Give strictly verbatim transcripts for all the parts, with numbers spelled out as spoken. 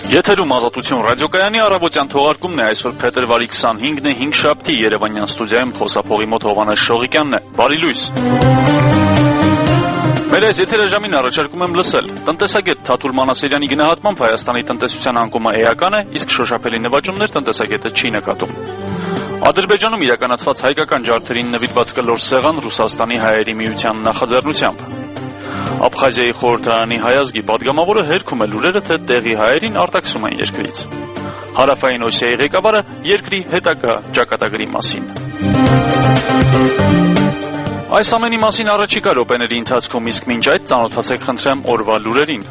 Եթերում Ազատություն ռադիոկայանի առավոտյան թողարկումն է, այսօր փետրվարի քսանհինգն է, հինգշաբթի, Երևանյան ստուդիայում խոսափողի մոտ Հովհաննես Շողիկյանն է, բարի լույս։ Մեր այս եթերաժամին առաջարկում եմ լսել տնտեսագետ Թաթուլ Մանասերյանի գնահատմամբ Հայաստանի տնտեսության անկումը էական է, իսկ շոշափելի նվաճումներ տնտեսագետը չի նկատում։ Ադրբեջանում իրականացված հայկական ջարդերին նվիրված կլոր սեղան Ռուսաստանի հայերի միության նախաձեռնությամբ։ Աբխազիայի խորհրդարանի հայազգի պատգամավորը հերքում է լուրերը, թե տեղի հայերին արտաքսում են երկրից։ Հարավային Օսիայի ղեկավարը երկրի հետագա ճակատագրի մասին։ Այս ամենի մասին առաջիկա րոպեների ընթացքում, իսկ մինչ այդ ծանոթացեք խնդրեմ օրվա լուրերին։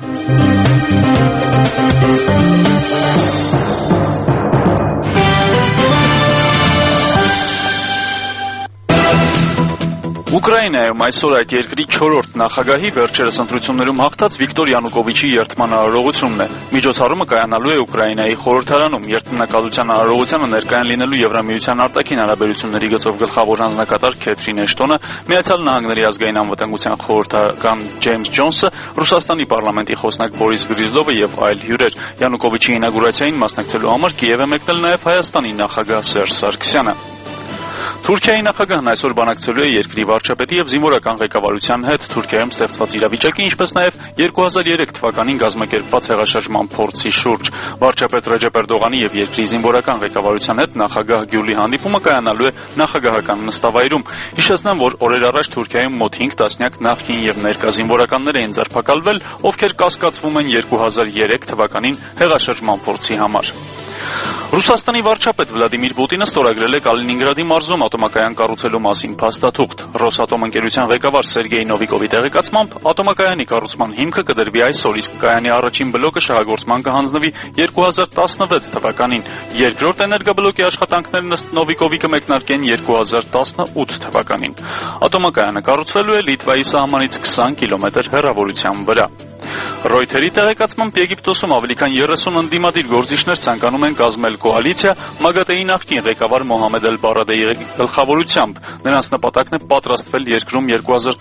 Ուկրաինայում այսօր այդ երկրի չորրորդ նախագահի վերջերս ընտրություններում հաղթած Վիկտոր Յանուկովիչի երդման արարողությունն է։ Միջոցառումը կայանալու է Ուկրաինայի խորհրդարանում։ Երդմնակալության արարողությանը ներկայ են լինելու Եվրամիության արտաքին հարաբերությունների գծով գլխավոր հանձնակատար Քեթրին Էշտոնը, Միացյալ Նահանգների ազգային անվտանգության խորհրդական Ջեյմս Ջոնսը, Ռուսաստանի պարլամենտի խոսնակ Բորիս Գրիզլովը եւ այլ հյուրեր։ Յանուկովիչի ինագուրացիային մասնակցելու համար Կիև է մեկնել նաեւ Հայաստանի նախագահ Սերժ Սարգսյանը։ Թուրքիայի նախագահն այսօր բանակցելու է երկրի վարչապետի եւ զինվորական ղեկավարության հետ Թուրքիայում ստեղծված իրավիճակի, ինչպես նաեւ երկու հազար երեք թվականին կազմակերպված հեղաշրջման փորձի շուրջ։ Վարչապետ Ռեջեփ Էրդողանի եւ երկրի զինվորական ղեկավարության հետ նախագահ Գյուլի հանդիպումը կայանալու է նախագահական նստավայրում։ Հիշեցնեմ, որ օրեր առաջ Թուրքիայում մոտ հինգ տասնյակ նախկին եւ ներկա զինվորականներ էին ձերբակալվել, ովքեր կասկածվում են երկու հազար երեք թվականին հեղաշրջման փորձի համար։ Ռուսաստանի վարչապետ Վլադիմիր Պուտինը ստորագրել է Կալինինգրադի մարզում ատոմակայան կառուցելու մասին փաստաթուղթ։ Ռոսատոմ ընկերության ղեկավար Սերգեյ Նովիկովի տեղեկացմամբ ատոմակայանի կառուցման հիմքը կդրվի այսօր, իսկ կայանի առաջին բլոկը շահագործման կհանձնվի երկու հազար տասնվեց թվականին։ Երկրորդ էներգաբլոկի աշխատանքներն ըստ Նովիկովի կմեկնարկեն երկու հազար տասնութ թվականին։ Ատոմակայանը կառուցվելու է Լիտվայի սահմանից քսան կիլոմետր հեռավորության վրա։ Ռոյթերի տեղեկացմամբ Եգիպտոսում ավելի քան երեսուն ընդդիմադիր գործիչներ ցանկանում են կազմել կոալիցիա ՄԱԳԱՏԷ-ի նախկին ղեկավար Մոհամեդ Էլ-Բարադեի գլխավորությամբ։ Նրանց նպատակն է պատրաստվել երկրում երկու հազար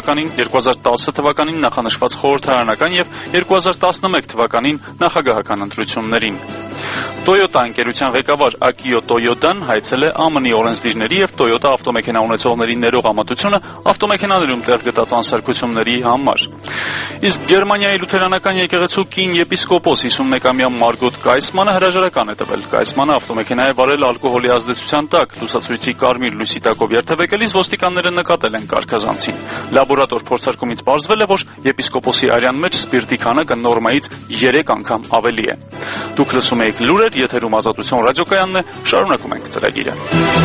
տասը թվականին նախանշված խորհրդարանական եւ երկու հազար տասնմեկ թվականին նախագահական ընտրություններին։ Toyota ընկերության ղեկավար Ակիո Տոյոտան հայցել է ԱՄՆ-ի օրենսդիրների եւ Toyota ավտոմեքենա ունեցողների ներողամտությունը ավտոմեքենաներում տեղ գտած անսարքությունների համար։ Իսկ Գերմանիայի լութերանական եկեղեցու կին եպիսկոպոս հիսունմեկամյա Մարգոտ Կայսմանը հրաժարական է տվել։ Կայսմանը ավտոմեքենա է վարել ալկոհոլի ազդեցության տակ, լուսացույցի կարմիր լույսի տակով երթևեկելիս ոստիկանները նկատել են կարգազանցին։ Լաբորատոր փորձարկումից պարզվել է, որ եպիսկոպոսի արյան մեջ սպիրտի քանակը նորմայից երեք անգամ ավելի է։ Դուք լսում եք լուրեր, եթերում Ազատություն ռադիոկայանն է, շարունակում ենք ծրագիրը։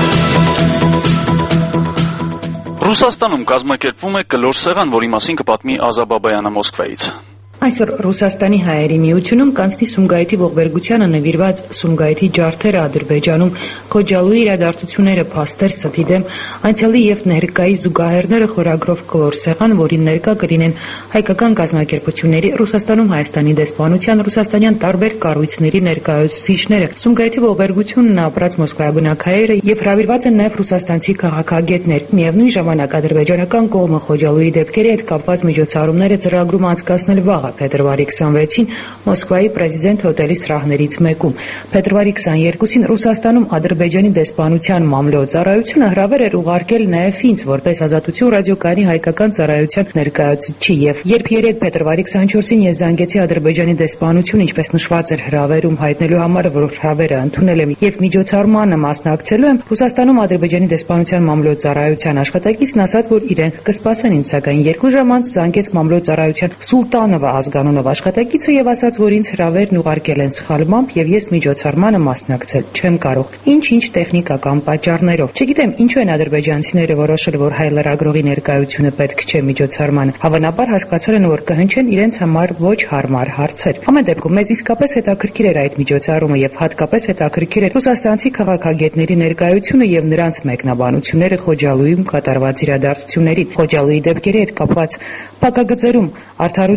Ռուսաստանում կազմակերպվում է կլոր սեղան, որի մասին կպատմի Ազա Բաբայանը Մոսկվայից։ Այսօր Ռուսաստանի հայերի միությունում կանցնի Սումգայիթի ողբերգությանը նվիրված Սումգայիթի ջարդերը Ադրբեջանում, Քոջալույի իրադարձությունները փաստեր ստի դեմ, անցյալի եւ ներկայի զուգահեռները խորագրով կլոր սեղան, որին ներկա կլինեն հայկական կազմակերպությունների, Ռուսաստանում Հայաստանի դեսպանության, ռուսաստանյան տարբեր կառույցների ներկայացուցիչները։ Սումգայիթի ողբերգությունն ապրած մոսկվայաբնակայերը եւ հրավիրված են նաեւ ռուսաստանցի քաղաքագետներ։ Միևնույն ժամանակ ադրբեջանական կողմը Քոջալույի դեպքերի հետ կապված միջոցառումները ծրագրում անցկացնել վաղ փետրվարի քսանվեցին Մոսկվայի պրեզիդենտ հոթելի սրահներից մեկում։ Փետրվարի քսաներկուսին Ռուսաստանում Ադրբեջանի դեսպանության մամլո ծառայությունը հրավեր էր ուղարկել նաև ինձ որպես Ազատություն ռադիոկայանի հայկական ծառայության ներկայացուցիչ եւ երբ երեք փետրվարի քսանչորսին ես զանգեցի Ադրբեջանի դեսպանություն, ինչպես նշված էր հրավերում, հայտնելու համար, որ հրավերը ընդունել եմ եւ միջոցառմանը մասնակցելու եմ, Ռուսաստանում Ադրբեջանի դեսպանության մամլո ծառայության աշխատակիցն ասաց, որ իրենք կսպասեն ինձ, սակայն երկու ժամ անց զանգեց մամլո ծառայության Սուլտանովը ազգանունով աշխատակիցը եւ ասաց, որ ինձ հրավերն ուղարկել են սխալմամբ եւ ես միջոցառմանը մասնակցել չեմ կարող։ Ինչ-ինչ տեխնիկական պատճառներով։ Չգիտեմ ինչու են ադրբեջանցիները որոշել, որ հայ լրագրողի ներկայությունը պետք չէ միջոցառմանը։ Հավանաբար հասկացել են, որ կհնչեն իրենց համար ոչ հարմար հարցեր։ Ամեն դեպքում մեզ իսկապես հետաքրքիր էր այդ միջոցառումը եւ հատկապես հետաքրքիր էր ռուսաստանցի քաղաքագետների ներկայությունը եւ նրանց մեկնաբանությունները Քոջալույում կատարված իրադարձություններին։ Քոջալույի դեպքերի հետ կապված փակագծերում Արդարություն Քոջալույի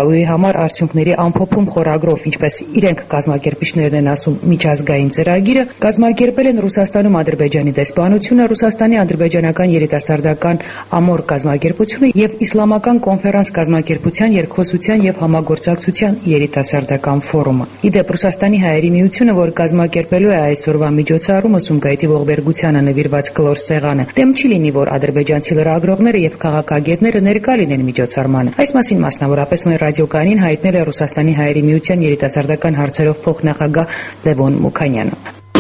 գալուի համար արդյունքների ամփոփում խորագրով, ինչպես իրենք կազմակերպիչներն են ասում, միջազգային ծրագիրը կազմակերպել են Ռուսաստանում Ադրբեջանի դեսպանությունը, Ռուսաստանի ադրբեջանական երիտասարդական ամոր կազմակերպությունը եւ Իսլամական կոնֆերանս կազմակերպության երկխոսության եւ համագործակցության երիտասարդական ֆորումը։ Իդեպ Ռուսաստանի հայերի միությունը, որ կազմակերպելու է այսօրվա միջոցառումը Սումգայիթի ողբերգությանը նվիրված կլոր սեղանը, դեմ չի լինի, որ ադրբեջանցի լրագրողները եւ քաղաքագետները ներկա լինեն միջոցառմանը։ Այս մասին մասնավորապես մեր ռադիոկայանին հայտնել է Ռուսաստանի հայերի միության երիտասարդական հարցերով փոխնախագահ Լևոն Մուքանյանը։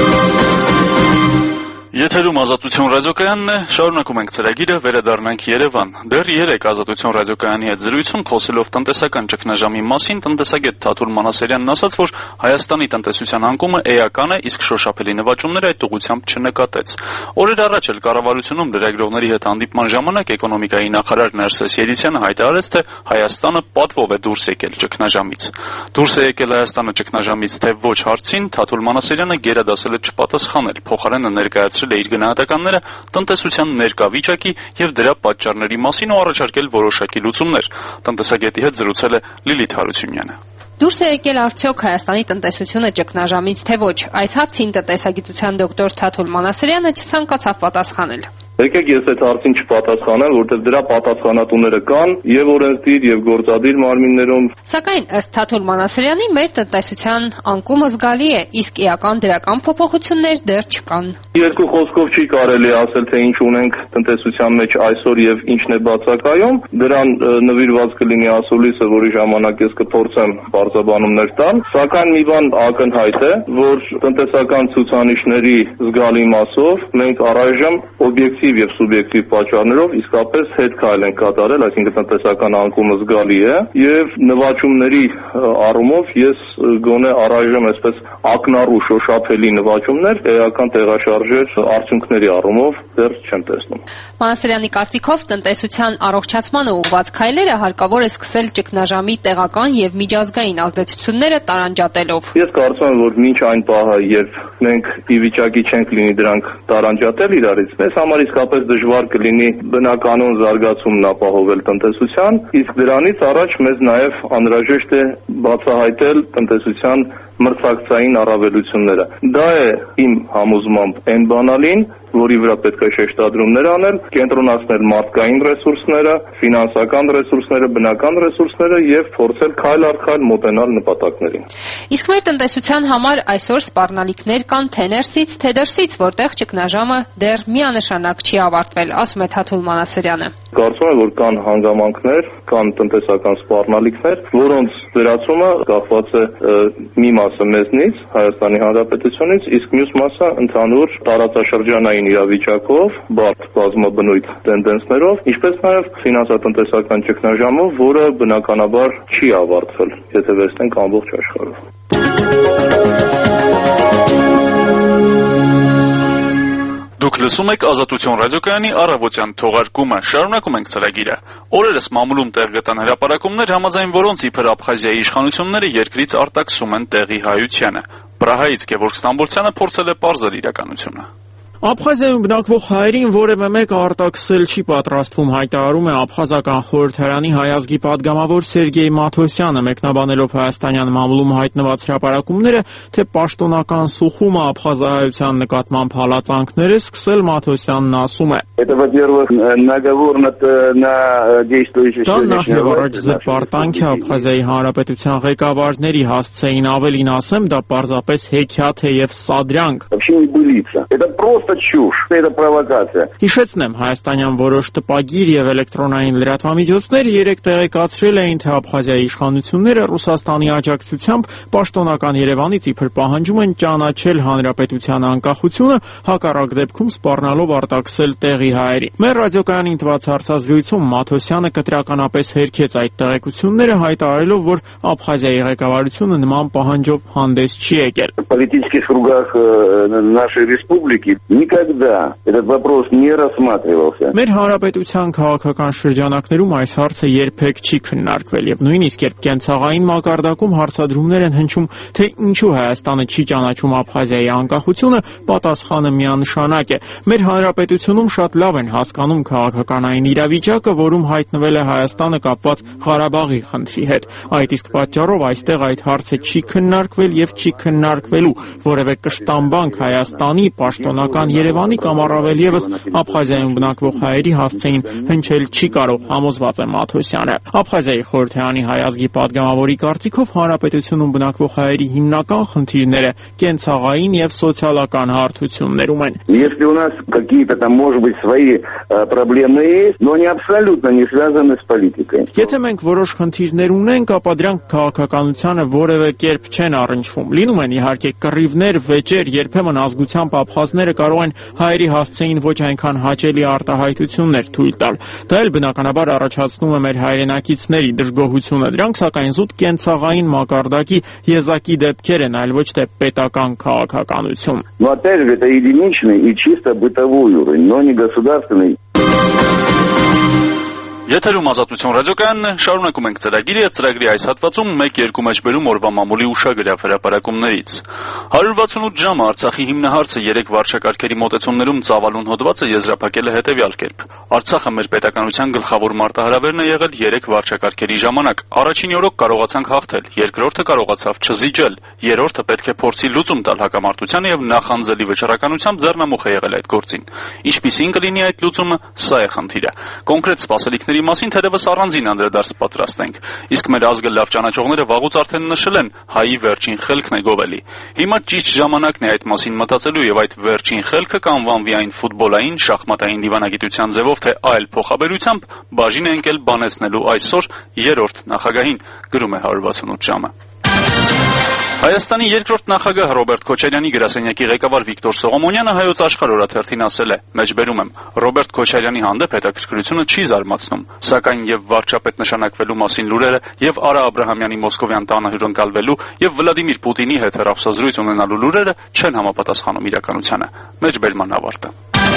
Եթերում Ազատություն ռադիոկայանն է, շարունակում ենք ծրագիրը, վերադառնանք Երևան։ Դեռ երեկ Ազատություն ռադիոկայանի հետ զրույցում խոսելով տնտեսական ճգնաժամի մասին, տնտեսագետ Թաթուլ Մանասարյանն ասաց, որ Հայաստանի տնտեսության անկումը էական է, իսկ շոշափելի նվաճումները այդ ուղղությամբ չնկատեց։ Օրեր առաջ էլ կառավարությունում լրագրողների հետ հանդիպման ժամանակ էկոնոմիկայի նախարար Ներսես Երիցյանը հայտարարեց, թե Հայաստանը պատվով է դուրս եկել ճգնաժամից։ Դուրս է եկել Հայաստանը ճգնաժամից, թե ոչ հարցին Թաթուլ Մանասարյանը գերադասել է չպատասխանել, փոխարենը ներկայացրել է իր գնահատականները տնտեսության ներկա վիճակի եւ դրա պատճառների մասին ու առաջարկել որոշակի լուծումներ։ Տնտեսագետի հետ զրուցել է Լիլիթ Հարությունյանը։ Դուրս է եկել արդյոք Հայաստանի տնտեսությունը ճգնաժամից, թե ոչ։ Այս հարցին տնտեսագիտության դոկտոր Թաթուլ Մանասարյանը չցանկացավ պատասխանել։ Եկեք ես այդ հարցին չպատասխանեմ, որտեղ դրա պատասխանատուները կան եւ օրենսդիր եւ գործադիր մարմիններում։ Սակայն ըստ Թաթուլ Մանասարյանի մեր տնտեսության անկումը զգալի է, իսկ էական դրական փոփոխություններ դեռ չկան։ Երկու խոսքով չի կարելի ասել, թե ինչ ունենք տնտեսության մեջ այսօր եւ ինչն է բացակայում։ Դրան նվիրված կլինի ասուլիսը, որի ժամանակ ես կփորձեմ բարձաբանումներ տալ, սակայն մի բան ակնհայտ է, որ տնտեսական ցուցանիշների զգալի մասով մենք առայժմ օբյեկտիվ եւ սուբյեկտիվ պատճառներով իսկապես հետ քայլ են կատարել, այսինքն տնտեսական անկումը զգալի է եւ նվաճումների առումով ես գոնե առայժմ այսպես ակնառու շոշափելի նվաճումներ էական տեղաշարժեր արդյունքների առումով դեռ չեմ տեսնում։ Մանասարյանի կարծիքով տնտեսության առողջացմանը ուղղված քայլերը հարկավոր է սկսել ճգնաժամի տեղական եւ միջազգային ազդեցությունները տարանջատելով։ Ես կարծում եմ, որ մինչ այն պահը, երբ մենք ի վիճակի չենք լինի դրանք տարանջատել իրարից, մեզ համար իսկապես դժվար կլինի բնականon զարգացումն ապահովել տնտեսության, իսկ դրանից առաջ մեզ նաև անհրաժեշտ է բացահայտել տնտեսության մրցակցային առավելությունները։ Դա է իմ համոզմամբ այն բանալին, որի վրա պետք է շեշտադրումներ անել, կենտրոնացնել մարդկային ռեսուրսները, ֆինանսական ռեսուրսները, բնական ռեսուրսները եւ փորձել քայլ առ քայլ մոտենալ նպատակներին։ Իսկ մեր տնտեսության համար այսօր սպառնալիքներ կան թե ներսից, թե դրսից, որտեղ ճգնաժամը դեռ միանշանակ չի ավարտվել, ասում է Թաթուլ Մանասարյանը։ Կարծում եմ, որ կան հանգամանքներ, կան տնտեսական սպառնալիքներ, որոնց վերացումը կախված է մի մասը մեզնից, Հայաստանի Հանրապետությունից, իսկ մյուս մասը ընդհանուր տարածաշրջանային իրավիճակով, բարդ բազմաբնույթ տենդենսներով, ինչպես նաև ֆինանսատնտեսական ճգնաժամով, որը բնականաբար չի ավարտվել, եթե վերցնենք ամբողջ աշխարհով։ Դուք լսում եք Ազատություն ռադիոկայանի առավոտյան թողարկումը։ Շարունակում ենք ծրագիրը։ Օրերս մամուլում տեղ գտան հրապարակումներ, համաձայն որոնց իբր Աբխազիայի իշխանությունները երկրից արտաքսում են տեղի հայությանը։ Պրահայից Գևորգ Ստամբոլցյանը փորձել է պարզել իրականությունը։ Աբխազիայում բնակվող հայերին որևէ մեկը արտաքսել չի պատրաստվում, հայտարարում է Աբխազական խորհրդարանի հայազգի падգամավոր Սերգեյ Մաթոսյանը, մեկնաբանելով հայաստանյան մամուլում հայտնված հրապարակումները, թե պաշտոնական սուխումը աբխազահայության նկատմամբ հալածանքներ է սկսել, Մաթոսյանն ասում է. Это, во-первых, наговор на действующих. Դա նախ եւ առաջ զրպարտանք է Աբխազիայի հանրապետության ղեկավարների հասցեին, ավելին ասեմ, դա պարզապես հեքիաթ է եւ սադրյանք։ Вообще не былица. Это просто чушь, это провокация. Հիշեցնեմ, հայաստանյան որոշ տպագիր եւ էլեկտրոնային լրատվամիջոցներ երեք տեղեկացրել էին, թե Աբխազիայի իշխանությունները Ռուսաստանի աջակցությամբ պաշտոնական Երևանից իբր պահանջում են ճանաչել հանրապետության անկախությունը, հակառակ դեպքում սպառնալով արտաքսել տեղի հայերի։ Մեր ռադիոկայանին տված հարցազրույցում Մաթոսյանը կտրականապես հերքեց այդ տեղեկությունները, հայտարարելով, որ Աբխազիայի ղեկավարությունը нման պահանջով հանդես չի եկել։ В политических кругах нашей республики никогда этот вопрос не рассматривался. Մեր հանրապետության քաղաքական շրջանակներում այս հարցը երբեք չի քննարկվել եւ նույնիսկ երբ կենցաղային մակարդակում հարցադրումներ են հնչում, թե ինչու Հայաստանը չի ճանաչում Աբխազիայի անկախությունը, պատասխանը միանշանակ է։ Մեր հանրապետությունում շատ լավ են հասկանում քաղաքականային իրավիճակը, որում հայտնվել է Հայաստանը կապված Ղարաբաղի խնդրի հետ։ Այդ իսկ պատճառով այստեղ այդ հարցը չի քննարկվել եւ չի քննարկվելու։ Որևէ կշտամբանք Հայաստանի, պաշտոնական Երևանի կամ առավել եւս Աբխազիայում բնակվող հայերի հասցեին հնչել չի կարող, համոզված է Մաթոսյանը։ Աբխազիայի խորհրդարանի հայ ազգի падգամավորի կարծիքով հանրապետությունում բնակվող հայերի հիմնական խնդիրները կենցաղային եւ սոցիալական հարթություններում են։ Если у нас какие-то там, может быть, свои проблемы есть, но они абсолютно не связаны с политикой. Եթե մենք որոշ խնդիրներ ունենք, ապա դրանք քաղաքականությանը որևէ կերպ չեն առնչվում։ Լինում են իհարկե կռիվներ, վեճեր, երբեմն ազգությամբ ափխազները կարող են հայերի հասցեին ոչ այնքան հաճելի արտահայտություններ թույլ տալ։ Դա էլ բնականաբար առաջացնում է մեր հայրենակիցների դժգոհությունը։ Դրանք սակայն զուտ կենցաղային մակարդակի եզակի դեպքեր են, այլ ոչ թե պետական քաղաքականություն։ Но опять же, это единичный и чисто бытовой уровень, но не государственный. Եթերում Ազատություն ռադիոկայանն է, շարունակում ենք ծրագիրը եւ ծրագրի այս հատվածում մեկ երկու մեջբերում օրվա մամուլի ուշագրավ հրապարակումներից։ հարյուր վաթսունութ ժամը Արցախի հիմնահարցը երեք վարչակարգերի մոտեցումներում ծավալուն հոդվածը եզրափակել է հետեւյալ կերպ. Արցախը մեր պետականության գլխավոր մարտահրավերն է եղել երեք վարչակարգերի ժամանակ։ Առաջին օրոք կարողացանք հաղթել, երկրորդը կարողացավ չզիջել, երրորդը պետք է փորձի լուծում տալ հակամարտությանը եւ նախանձելի վճռականությամբ ձեռնամուխ է եղել այդ գործին։ Ինչպիսին կլինի այդ լուծումը, սա է խնդիրը։ Կոնկրետ սպասելիքների մասին թերևս առանձին անդրադարձ պատրաստենք, իսկ մեր ազգը լավ ճանաչողները վաղուց արդեն նշել են հայի վերջին խելքն է գովելի։ Հիմա ճիշտ ժամանակն է այդ մասին մտածելու եւ այդ վերջին խելքը կանվանվի այն ֆուտբոլային, շախմատային դիվանագիտության ձևով, թե այլ փոխաբերությամբ բաժին է ընկել բանեցնելու այսօր երրորդ նախագահին, գրում է հարյուր վաթսունութ ժամը։ Հայաստանի երկրորդ նախագահ Ռոբերտ Քոչարյանի գրասենյակի ղեկավար Վիկտոր Սողոմոնյանը Հայոց Աշխարհ օրաթերթին ասել է. «Մեջբերում եմ, Ռոբերտ Քոչարյանի հանդեպ հետաքրքրությունը չի զարմացնում, սակայն եւ վարչապետ նշանակվելու մասին լուրերը եւ Արա Աբրահամյանի Մոսկովյան տանը հյուրընկալվելու եւ Վլադիմիր Պուտինի հետ հեռախոսազրույց ունենալու լուրերը չեն համապատասխանում իրականությանը»։ Մեջբերման ավարտը։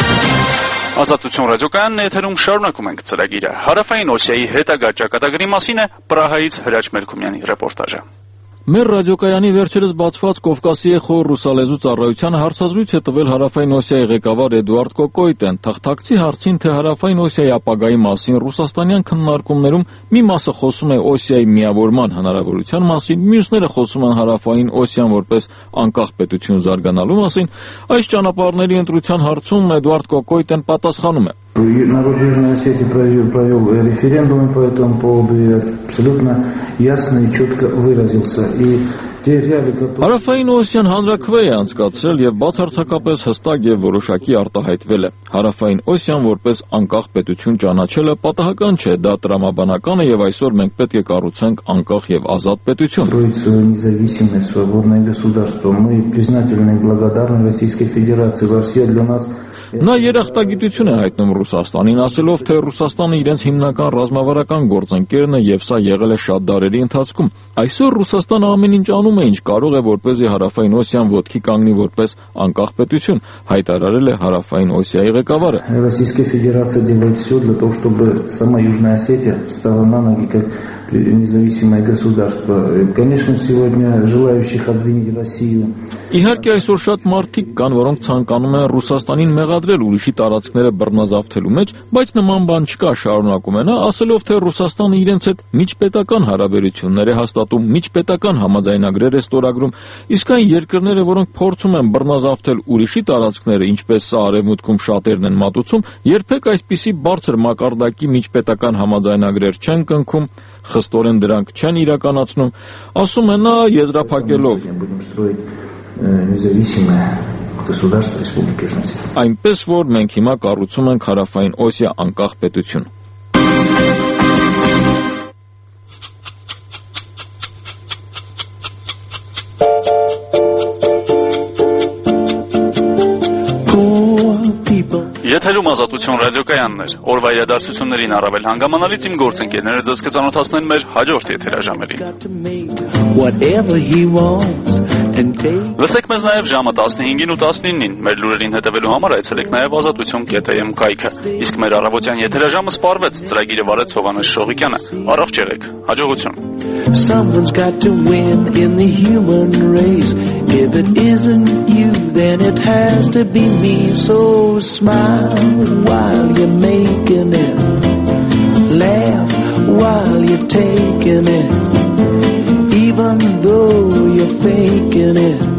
Ազատություն ռադիոկայանն եթերում շարունակում ենք ծրագիրը։ Հարավային Օսիայի հետագա ճակատագրի մասին է Պրահայից Հրաչ Մելքումյանի ռեպորտաժը։ Մեր ռադիոկայանի վերջերս բացված Կովկասի խոր ռուսալեզու ծառայությանը հարցազրույց է տվել Հարավային Օսիայի ղեկավար Էդուարդ Կոկոյտեն։ Թղթակցի հարցին, թե Հարավային Օսիայի ապագայի մասին ռուսաստանյան քննարկումներում մի մասը խոսում է Օսիայի միավորման հնարավորության մասին, մյուսները խոսում են Հարավային Օսիան որպես անկախ պետություն զարգանալու մասին, այս ճանապարհների ընտրության հարցում Էդուարդ Կոկոյտեն պատասխանում է. Народ Южной Осетии провел, провел референдум по этому поводу и абсолютно ясно и четко выразился. И те реалии, которые... Հարավային Օսիան հանրաքվե է անցկացրել եւ բացարձակապես հստակ եւ որոշակի արտահայտվել է։ Հարավային Օսիան որպես անկախ պետություն ճանաչելը պատահական չէ, դա տրամաբանական է եւ այսօր մենք պետք է կառուցենք անկախ եւ ազատ պետություն։ Независимое, свободное государство. Мы признательны и благодарны Российской Федерации. Россия для нас... Նա երախտագիտություն է հայտնում Ռուսաստանին, ասելով, թե Ռուսաստանը իրենց հիմնական ռազմավարական գործընկերն է եւ սա եղել է շատ դարերի ընթացքում։ Այսօր Ռուսաստանը ամեն ինչ անում է, ինչ կարող է, որպեսզի Հարավային Օսիան ոտքի կանգնի որպես անկախ պետություն, հայտարարել է Հարավային Օսիայի ղեկավարը։ Российская Федерация делает все для того, чтобы сама Южная Осетия стала на ноги как независимое государство. Конечно, сегодня желающих обвинить Россию. Իհարկե այսօր շատ մարդիկ կան, որոնք ցանկանում են Ռուսաստանին մեղադրել ուրիշի տարածքները բռնազավթելու մեջ, բայց նման բան չկա, շարունակում է նա, ասելով, թե Ռուսաստանը իրենց հետ միջպետական հարաբերություններ է հաստատում, միջպետական համաձայնագրեր է ստորագրում, իսկ այն երկրները, որոնք փորձում են բռնազավթել ուրիշի տարածքները, ինչպես սա արևմուտքում շատերն են մատուցում, երբեք այսպիսի բարձր մակարդակի միջպետական համաձայնագրեր չեն կնքում, խստորեն դրանք չեն իրականացնում, ասում է նա եզրափակելով. Независимое государство Республики Южная Осетия. Այնպես որ մենք հիմա կառուցում ենք Հարավային Օսիա անկախ պետություն։ Եթերում Ազատություն ռադիոկայանն էր։ Օրվա իրադարձություններին առավել հանգամանալից իմ գործընկերները ձեզ կծանոթացնեն մեր հաջորդ եթերաժամերին։ Լսեք մեզ նաև ժամը տասնհինգին ու տասնինին։ Մեր լուրերին հետևելու համար այցելեք նաև ազատություն կետ է եմ կայքը։ Իսկ մեր առավոտյան եթերաժամը սպառվեց, ծրագիրը վարեց Հովհաննես Շողիկյանը։ Առողջ եղեք, հաջողություն։ Someone's got to win in the human race. If it isn't you, then it has to be me. So smile while you're making it. Laugh while you're taking it. Even though you're faking it.